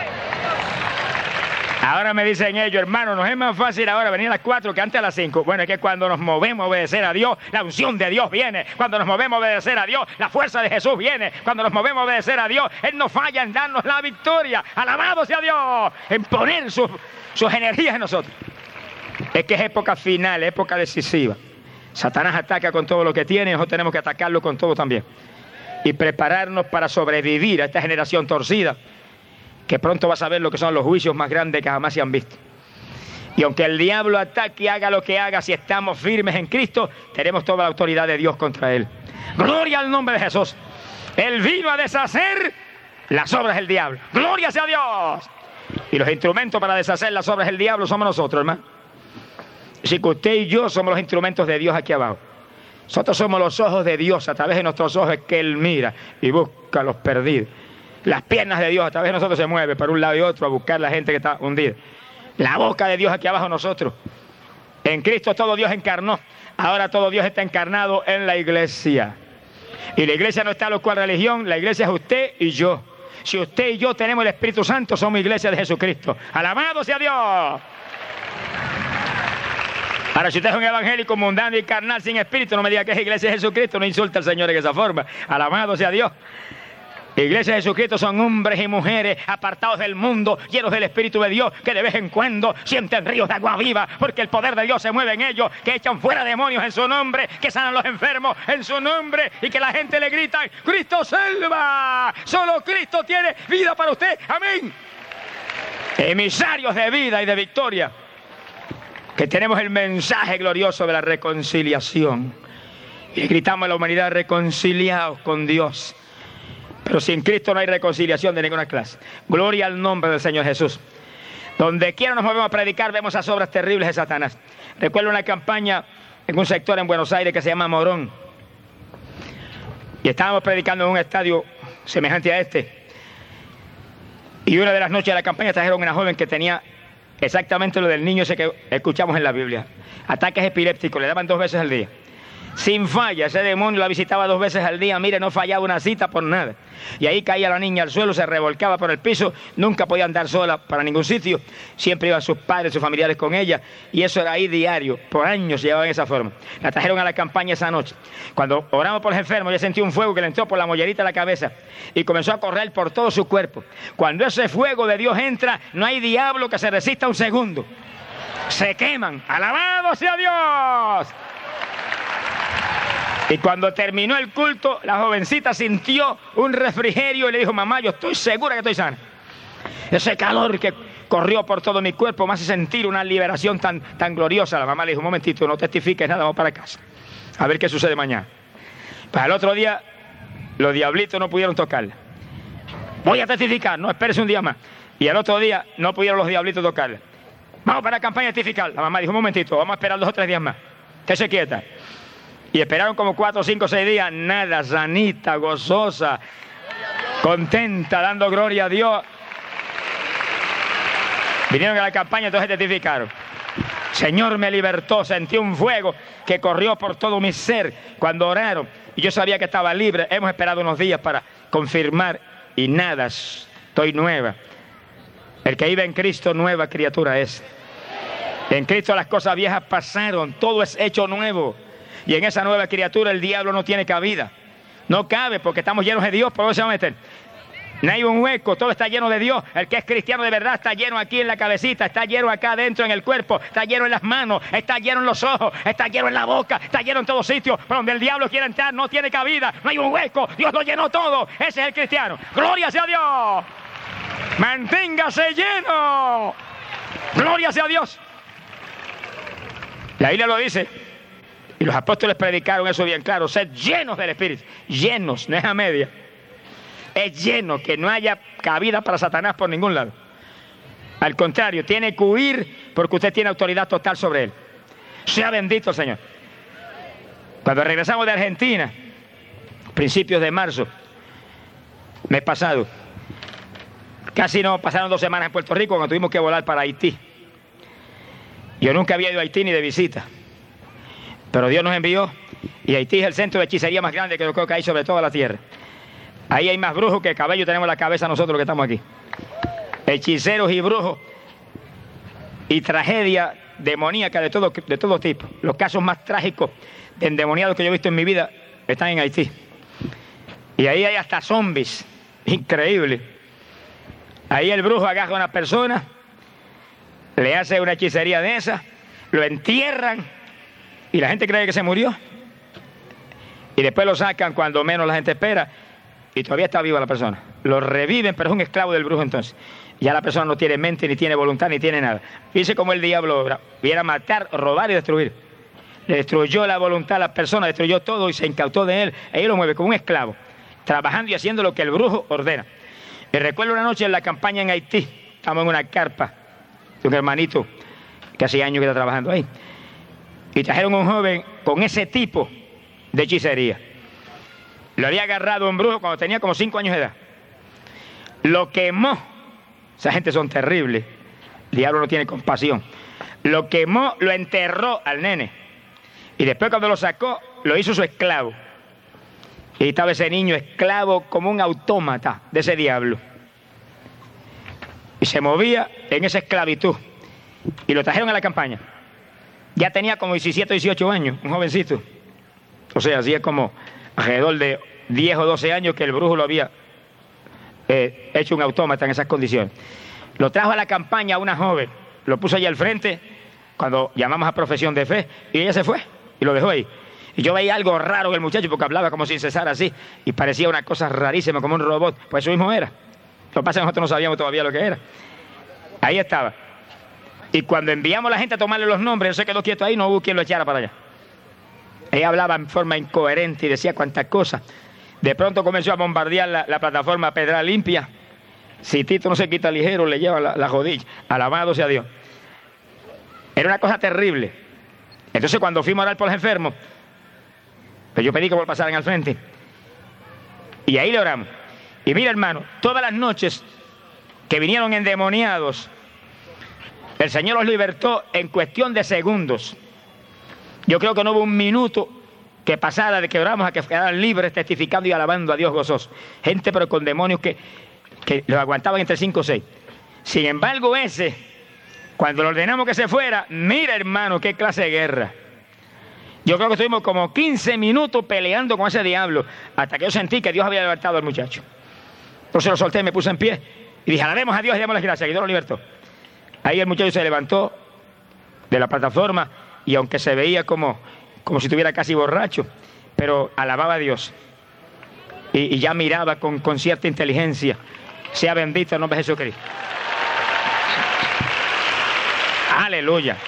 Ahora me dicen ellos, hermano, nos es más fácil ahora venir a las cuatro que antes a las cinco. Bueno, es que cuando nos movemos a obedecer a Dios, la unción de Dios viene. Cuando nos movemos a obedecer a Dios, la fuerza de Jesús viene. Cuando nos movemos a obedecer a Dios, Él no falla en darnos la victoria. Alabado sea Dios, en poner sus, sus energías en nosotros. Es que es época final, época decisiva. Satanás ataca con todo lo que tiene y nosotros tenemos que atacarlo con todo también. Y prepararnos para sobrevivir a esta generación torcida, que pronto va a saber lo que son los juicios más grandes que jamás se han visto. Y aunque el diablo ataque y haga lo que haga, si estamos firmes en Cristo, tenemos toda la autoridad de Dios contra él. Gloria al nombre de Jesús. Él vino a deshacer las obras del diablo. Gloria sea a Dios. Y los instrumentos para deshacer las obras del diablo somos nosotros, hermano. Así que usted y yo somos los instrumentos de Dios aquí abajo. Nosotros somos los ojos de Dios. A través de nuestros ojos es que Él mira y busca a los perdidos. Las piernas de Dios a través de nosotros se mueven para un lado y otro a buscar a la gente que está hundida. La boca de Dios aquí abajo nosotros. En Cristo todo Dios encarnó. Ahora todo Dios está encarnado en la iglesia. Y la iglesia no está en la cual religión. La iglesia es usted y yo. Si usted y yo tenemos el Espíritu Santo, somos iglesia de Jesucristo. ¡Alabado sea Dios! Ahora, si usted es un evangélico mundano y carnal sin espíritu, no me diga que es iglesia de Jesucristo, no insulta al Señor en esa forma. Alabado sea Dios. Iglesia de Jesucristo son hombres y mujeres apartados del mundo, llenos del Espíritu de Dios, que de vez en cuando sienten ríos de agua viva, porque el poder de Dios se mueve en ellos, que echan fuera demonios en su nombre, que sanan los enfermos en su nombre, y que la gente le grita: ¡Cristo salva! Solo Cristo tiene vida para usted. ¡Amén! Emisarios de vida y de victoria, que tenemos el mensaje glorioso de la reconciliación. Y gritamos a la humanidad: reconciliados con Dios. Pero sin Cristo no hay reconciliación de ninguna clase. Gloria al nombre del Señor Jesús. Donde quiera nos movemos a predicar, vemos esas obras terribles de Satanás. Recuerdo una campaña en un sector en Buenos Aires que se llama Morón. Y estábamos predicando en un estadio semejante a este. Y una de las noches de la campaña trajeron una joven que tenía exactamente lo del niño ese que escuchamos en la Biblia. Ataques epilépticos, le daban dos veces al día. Sin falla, ese demonio la visitaba dos veces al día. Mire, no fallaba una cita por nada. Y ahí caía la niña al suelo, se revolcaba por el piso. Nunca podía andar sola para ningún sitio. Siempre iban sus padres, sus familiares con ella. Y eso era ahí diario. Por años llevaban esa forma. La trajeron a la campaña esa noche. Cuando oramos por los enfermos, ella sentí un fuego que le entró por la mollerita de la cabeza. Y comenzó a correr por todo su cuerpo. Cuando ese fuego de Dios entra, no hay diablo que se resista un segundo. Se queman. ¡Alabado sea Dios! Y cuando terminó el culto, la jovencita sintió un refrigerio y le dijo: mamá, yo estoy segura que estoy sana. Ese calor que corrió por todo mi cuerpo me hace sentir una liberación tan, tan gloriosa. La mamá le dijo: un momentito, no testifiques nada, vamos para casa. A ver qué sucede mañana. Pues al otro día, los diablitos no pudieron tocarla. Voy a testificar, no esperes un día más. Y al otro día no pudieron los diablitos tocarla. Vamos para la campaña testificar. La mamá dijo: un momentito, vamos a esperar dos o tres días más. Que se quieta. Y esperaron como cuatro, cinco, seis días. Nada, sanita, gozosa, contenta, dando gloria a Dios. Vinieron a la campaña, entonces testificaron: Señor me libertó, sentí un fuego que corrió por todo mi ser cuando oraron. Y yo sabía que estaba libre. Hemos esperado unos días para confirmar y nada, estoy nueva. El que vive en Cristo, nueva criatura es. En Cristo las cosas viejas pasaron, todo es hecho nuevo. Y en esa nueva criatura el diablo no tiene cabida. No cabe porque estamos llenos de Dios, ¿por dónde se va a meter? No hay un hueco, todo está lleno de Dios. El que es cristiano de verdad está lleno aquí en la cabecita, está lleno acá adentro en el cuerpo, está lleno en las manos, está lleno en los ojos, está lleno en la boca, está lleno en todos sitios. Pero donde el diablo quiere entrar no tiene cabida, no hay un hueco, Dios lo llenó todo. Ese es el cristiano. ¡Gloria sea a Dios! ¡Manténgase lleno! ¡Gloria sea a Dios! La Biblia lo dice. Y los apóstoles predicaron eso bien claro: sed llenos del Espíritu. Llenos, no es a media. Es lleno, que no haya cabida para Satanás por ningún lado. Al contrario, tiene que huir porque usted tiene autoridad total sobre él. Sea bendito el Señor. Cuando regresamos de Argentina, principios de marzo, mes pasado, casi no pasaron dos semanas en Puerto Rico cuando tuvimos que volar para Haití. Yo nunca había ido a Haití ni de visita. Pero Dios nos envió, y Haití es el centro de hechicería más grande que yo creo que hay sobre toda la tierra. Ahí hay más brujos que cabello tenemos en la cabeza nosotros que estamos aquí. Hechiceros y brujos y tragedia demoníaca de todo, de todo tipo. Los casos más trágicos de endemoniados que yo he visto en mi vida están en Haití. Y ahí hay hasta zombies. Increíble. Ahí el brujo agarra a una persona, le hace una hechicería de esa, lo entierran, y la gente cree que se murió. Y después lo sacan cuando menos la gente espera. Y todavía está viva la persona. Lo reviven, pero es un esclavo del brujo entonces. Ya la persona no tiene mente, ni tiene voluntad, ni tiene nada. Fíjese cómo el diablo obra. Viene a matar, robar y destruir. Le destruyó la voluntad a la persona, destruyó todo y se incautó de él. Ahí lo mueve como un esclavo, trabajando y haciendo lo que el brujo ordena. Y recuerdo una noche en la campaña en Haití. Estamos en una carpa de un hermanito que hace años que está trabajando ahí. Y trajeron un joven con ese tipo de hechicería. Lo había agarrado un brujo cuando tenía como cinco años de edad. Lo quemó. Esa gente son terribles. El diablo no tiene compasión. Lo quemó, lo enterró al nene. Y después cuando lo sacó, lo hizo su esclavo. Y estaba ese niño esclavo como un autómata de ese diablo. Y se movía en esa esclavitud. Y lo trajeron a la campaña. Ya tenía como diecisiete, dieciocho años, un jovencito. O sea, así es como alrededor de diez o doce años que el brujo lo había eh, hecho un autómata en esas condiciones. Lo trajo a la campaña una joven, lo puso allí al frente, cuando llamamos a profesión de fe, y ella se fue, y lo dejó ahí. Y yo veía algo raro en el muchacho, porque hablaba como sin cesar así, y parecía una cosa rarísima, como un robot. Pues eso mismo era. Lo que pasa es que nosotros no sabíamos todavía lo que era. Ahí estaba. Y cuando enviamos a la gente a tomarle los nombres, él se quedó quieto ahí, no hubo quien lo echara para allá. Ella hablaba en forma incoherente y decía cuantas cosas. De pronto comenzó a bombardear la, la plataforma Pedra Limpia. Si Tito no se quita ligero, le lleva la, la rodilla. Alabado sea Dios. Era una cosa terrible. Entonces, cuando fuimos a orar por los enfermos, pues yo pedí que pasaran al frente. Y ahí le oramos. Y mira, hermano, todas las noches que vinieron endemoniados, el Señor los libertó en cuestión de segundos. Yo creo que no hubo un minuto que pasara de que oramos a que quedaran libres, testificando y alabando a Dios gozoso. Gente pero con demonios que, que los aguantaban entre cinco o seis. Sin embargo, ese, cuando le ordenamos que se fuera, mira, hermano, qué clase de guerra. Yo creo que estuvimos como quince minutos peleando con ese diablo, hasta que yo sentí que Dios había libertado al muchacho. Entonces lo solté, me puse en pie y dije, alabemos a Dios y demos las gracias, que Dios lo libertó. Ahí el muchacho se levantó de la plataforma y aunque se veía como, como si estuviera casi borracho, pero alababa a Dios. Y, y ya miraba con, con cierta inteligencia. Sea bendito el nombre de Jesucristo. Aleluya.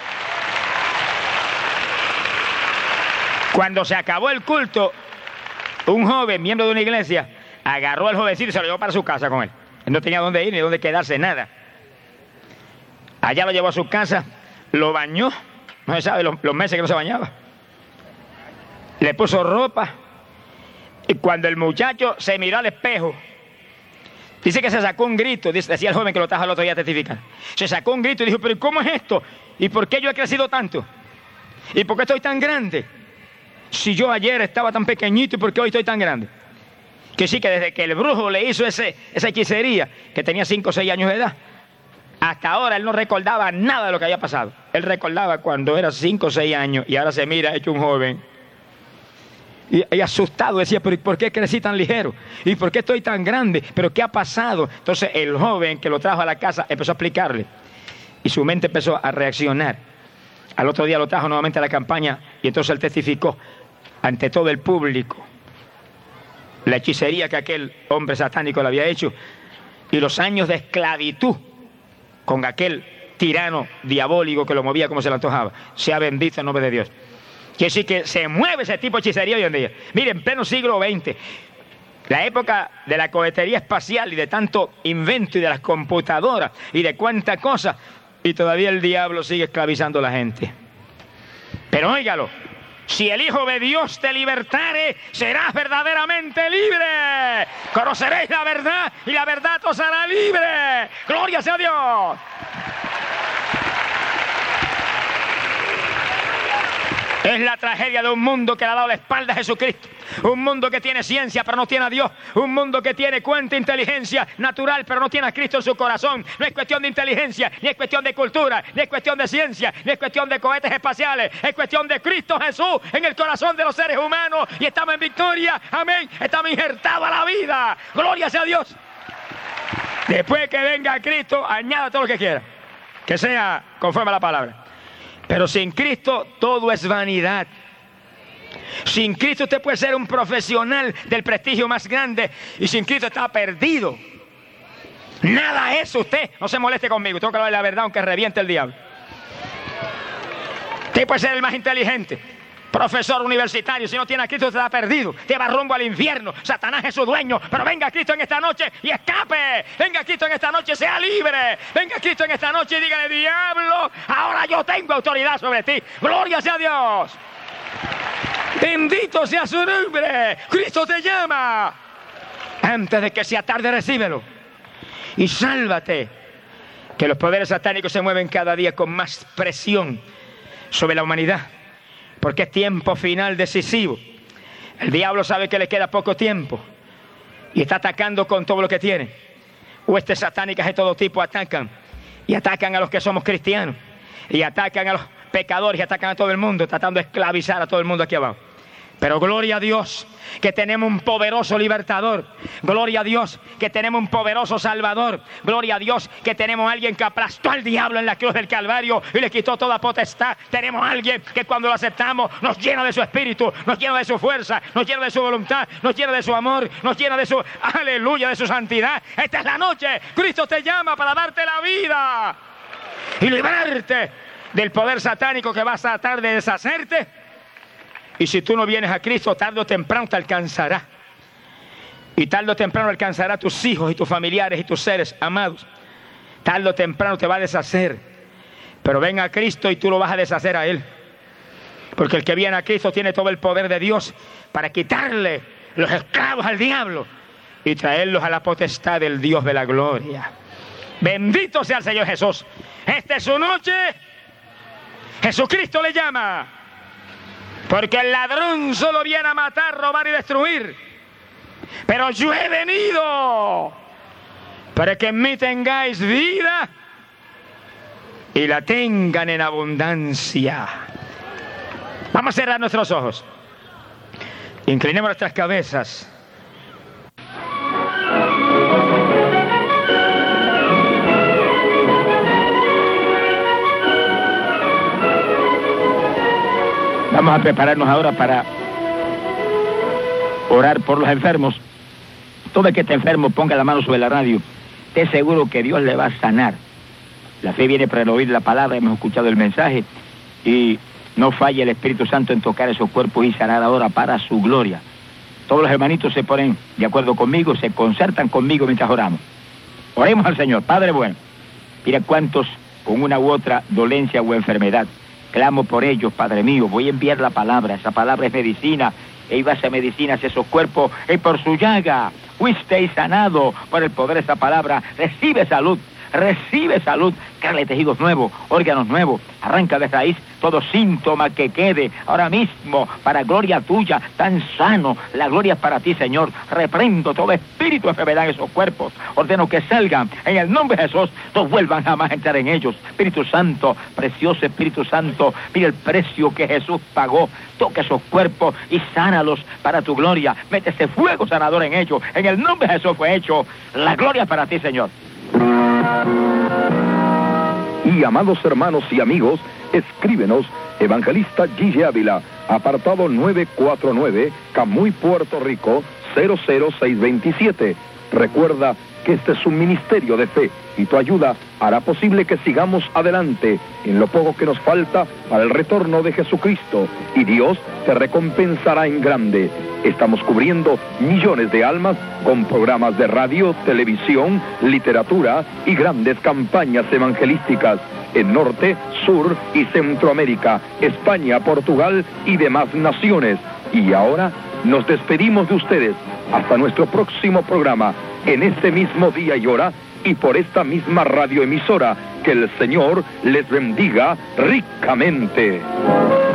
Cuando se acabó el culto, un joven, miembro de una iglesia, agarró al jovencito y se lo llevó para su casa con él. Él no tenía dónde ir ni dónde quedarse, nada. Allá lo llevó a su casa, lo bañó, no se sabe los, los meses que no se bañaba. Le puso ropa, y cuando el muchacho se miró al espejo, dice que se sacó un grito, dice, decía el joven que lo trajo el otro día a testificar. Se sacó un grito y dijo, pero ¿cómo es esto? ¿Y por qué yo he crecido tanto? ¿Y por qué estoy tan grande? Si yo ayer estaba tan pequeñito, ¿y por qué hoy estoy tan grande? Que sí, que desde que el brujo le hizo ese, esa hechicería, que tenía cinco o seis años de edad, hasta ahora él no recordaba nada de lo que había pasado. Él recordaba cuando era cinco o seis años y ahora se mira hecho un joven. Y, y asustado decía, pero ¿por qué crecí tan ligero? ¿Y por qué estoy tan grande? ¿Pero qué ha pasado? Entonces el joven que lo trajo a la casa empezó a explicarle. Y su mente empezó a reaccionar. Al otro día lo trajo nuevamente a la campaña y entonces él testificó ante todo el público la hechicería que aquel hombre satánico le había hecho y los años de esclavitud con aquel tirano diabólico que lo movía como se le antojaba. Sea bendito el nombre de Dios. Quiere decir que se mueve ese tipo de hechicería hoy en día. Mire, en pleno siglo veinte, la época de la cohetería espacial y de tanto invento y de las computadoras y de cuánta cosa, y todavía el diablo sigue esclavizando a la gente. Pero óigalo, si el Hijo de Dios te libertare, serás verdaderamente libre. Conoceréis la verdad y la verdad os hará libre. Gloria sea a Dios. Es la tragedia de un mundo que le ha dado la espalda a Jesucristo. Un mundo que tiene ciencia pero no tiene a Dios. Un mundo que tiene cuanta inteligencia natural pero no tiene a Cristo en su corazón. No es cuestión de inteligencia, ni es cuestión de cultura, ni es cuestión de ciencia, ni es cuestión de cohetes espaciales. Es cuestión de Cristo Jesús en el corazón de los seres humanos. Y estamos en victoria, amén. Estamos injertados a la vida. Gloria sea a Dios. Después que venga Cristo, añada todo lo que quiera, que sea conforme a la palabra. Pero sin Cristo todo es vanidad. Sin Cristo usted puede ser un profesional del prestigio más grande y sin Cristo está perdido. Nada es usted. No se moleste conmigo, tengo que hablar la verdad aunque reviente el diablo. Usted puede ser el más inteligente, profesor universitario, si no tiene a Cristo usted está perdido. Te va rumbo al infierno. Satanás es su dueño. Pero venga a Cristo en esta noche y escape. Venga a Cristo en esta noche, sea libre. Venga a Cristo en esta noche y dígale, diablo, ahora yo tengo autoridad sobre ti. Gloria sea a Dios. Bendito sea su nombre. Cristo te llama. Antes de que sea tarde, recíbelo y sálvate. Que los poderes satánicos se mueven cada día con más presión sobre la humanidad, porque es tiempo final decisivo. El diablo sabe que le queda poco tiempo y está atacando con todo lo que tiene. Huestes satánicas de todo tipo atacan y atacan a los que somos cristianos y atacan a los pecadores y atacan a todo el mundo, tratando de esclavizar a todo el mundo aquí abajo. Pero gloria a Dios que tenemos un poderoso libertador. Gloria a Dios que tenemos un poderoso salvador. Gloria a Dios que tenemos a alguien que aplastó al diablo en la cruz del Calvario y le quitó toda potestad. Tenemos a alguien que cuando lo aceptamos nos llena de su espíritu, nos llena de su fuerza, nos llena de su voluntad, nos llena de su amor, nos llena de su, aleluya, de su santidad. Esta es la noche. Cristo te llama para darte la vida y librarte del poder satánico que va a tratar de deshacerte. Y si tú no vienes a Cristo, tarde o temprano te alcanzará. Y tarde o temprano alcanzará a tus hijos y tus familiares y tus seres amados. Tarde o temprano te va a deshacer. Pero ven a Cristo y tú lo vas a deshacer a Él. Porque el que viene a Cristo tiene todo el poder de Dios para quitarle los esclavos al diablo y traerlos a la potestad del Dios de la gloria. Bendito sea el Señor Jesús. Esta es su noche. Jesucristo le llama. Porque el ladrón solo viene a matar, robar y destruir. Pero yo he venido para que en mí tengáis vida y la tengan en abundancia. Vamos a cerrar nuestros ojos. Inclinemos nuestras cabezas. Vamos a prepararnos ahora para orar por los enfermos. Todo el que esté enfermo ponga la mano sobre la radio. Esté seguro que Dios le va a sanar. La fe viene por el oír la palabra, hemos escuchado el mensaje y no falla el Espíritu Santo en tocar esos cuerpos y sanar ahora para su gloria. Todos los hermanitos se ponen de acuerdo conmigo, se concertan conmigo mientras oramos. Oremos al Señor. Padre bueno, mira cuántos con una u otra dolencia o enfermedad. Clamo por ellos, Padre mío, voy a enviar la palabra, esa palabra es medicina, e iba a ser medicina hacia esos cuerpos, y por su llaga fuisteis sanado, por el poder de esa palabra, recibe salud, recibe salud, créale tejidos nuevos, órganos nuevos, arranca de raíz todo síntoma que quede, ahora mismo, para gloria tuya, tan sano, la gloria es para ti, Señor, reprendo todo espíritu de enfermedad en esos cuerpos, ordeno que salgan, en el nombre de Jesús, no vuelvan jamás a entrar en ellos, Espíritu Santo, precioso Espíritu Santo, mira el precio que Jesús pagó, toca esos cuerpos y sánalos para tu gloria, mete ese fuego sanador en ellos, en el nombre de Jesús fue hecho, la gloria es para ti, Señor. Y amados hermanos y amigos, escríbenos, Evangelista Guille Ávila, apartado nueve cuatro nueve, Camuy, Puerto Rico, cero cero seis veintisiete. Recuerda que este es un ministerio de fe y tu ayuda hará posible que sigamos adelante en lo poco que nos falta para el retorno de Jesucristo, y Dios te recompensará en grande. Estamos cubriendo millones de almas con programas de radio, televisión, literatura y grandes campañas evangelísticas en Norte, Sur y Centroamérica, España, Portugal y demás naciones. Y ahora nos despedimos de ustedes hasta nuestro próximo programa, en este mismo día y hora, y por esta misma radioemisora. Que el Señor les bendiga ricamente.